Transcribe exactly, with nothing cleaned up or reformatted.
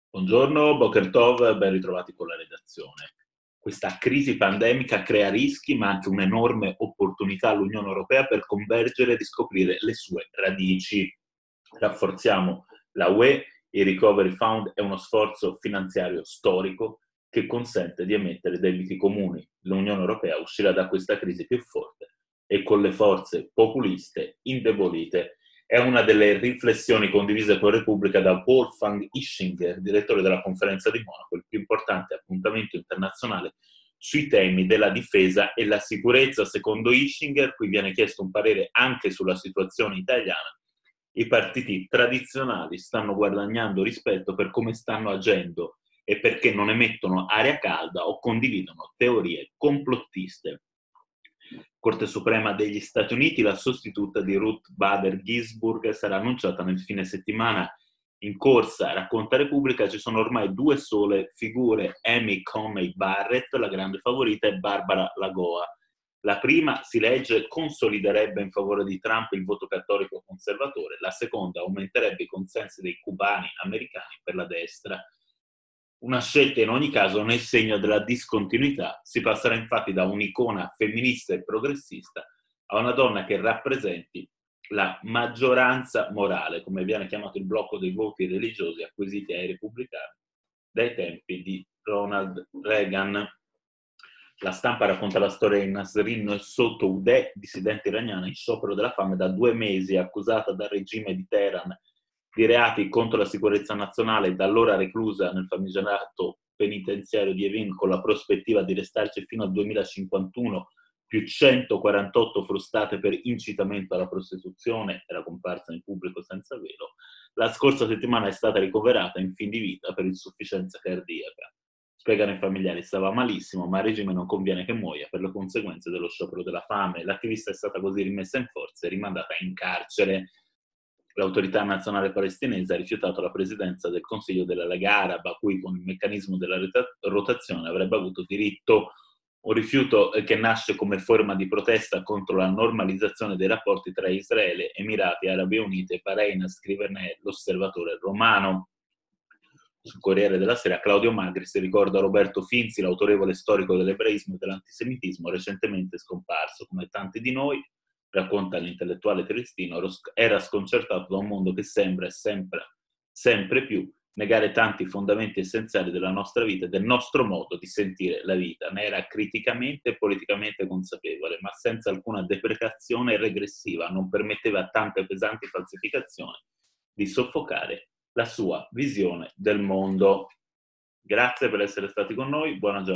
Buongiorno, Boker Tov, ben ritrovati con la redazione. Questa crisi pandemica crea rischi, ma anche un'enorme opportunità all'Unione Europea per convergere e riscoprire le sue radici. Rafforziamo la U E, il Recovery Fund è uno sforzo finanziario storico che consente di emettere debiti comuni. L'Unione Europea uscirà da questa crisi più forte e con le forze populiste indebolite. È una delle riflessioni condivise con Repubblica da Wolfgang Ischinger, direttore della Conferenza di Monaco, il più importante appuntamento internazionale sui temi della difesa e la sicurezza. Secondo Ischinger, qui viene chiesto un parere anche sulla situazione italiana. I partiti tradizionali stanno guadagnando rispetto per come stanno agendo e perché non emettono aria calda o condividono teorie complottiste. Corte Suprema degli Stati Uniti, la sostituta di Ruth Bader Ginsburg sarà annunciata nel fine settimana. In corsa, racconta Repubblica, ci sono ormai due sole figure, Amy Coney Barrett, la grande favorita, e Barbara Lagoa. La prima, si legge, consoliderebbe in favore di Trump il voto cattolico conservatore, la seconda aumenterebbe i consensi dei cubani americani per la destra. Una scelta in ogni caso nel segno della discontinuità. Si passerà infatti da un'icona femminista e progressista a una donna che rappresenti la maggioranza morale, come viene chiamato il blocco dei voti religiosi acquisiti ai repubblicani dai tempi di Ronald Reagan. La Stampa racconta la storia di Nasrin Sotoudeh, dissidente iraniana in sciopero della fame da due mesi, accusata dal regime di Teheran di reati contro la sicurezza nazionale, da allora reclusa nel famigerato penitenziario di Evin con la prospettiva di restarci fino al duemilacinquantuno, più centoquarantotto frustate per incitamento alla prostituzione, era comparsa in pubblico senza velo. La scorsa settimana è stata ricoverata in fin di vita per insufficienza cardiaca. Spiegano i familiari, stava malissimo, ma al regime non conviene che muoia per le conseguenze dello sciopero della fame. L'attivista è stata così rimessa in forza e rimandata in carcere. L'autorità nazionale palestinese ha rifiutato la presidenza del Consiglio della Lega Araba, a cui con il meccanismo della rotazione avrebbe avuto diritto. Un rifiuto che nasce come forma di protesta contro la normalizzazione dei rapporti tra Israele, Emirati Arabi Uniti e Bahrain, scriverne l'Osservatore Romano. Sul Corriere della Sera, Claudio Magris ricorda Roberto Finzi, l'autorevole storico dell'ebraismo e dell'antisemitismo, recentemente scomparso. Come tanti di noi, racconta l'intellettuale triestino, era sconcertato da un mondo che sembra e sempre, sempre più negare tanti fondamenti essenziali della nostra vita e del nostro modo di sentire la vita. Ne era criticamente e politicamente consapevole, ma senza alcuna deprecazione regressiva, non permetteva a tante pesanti falsificazioni di soffocare la sua visione del mondo. Grazie per essere stati con noi, buona giornata.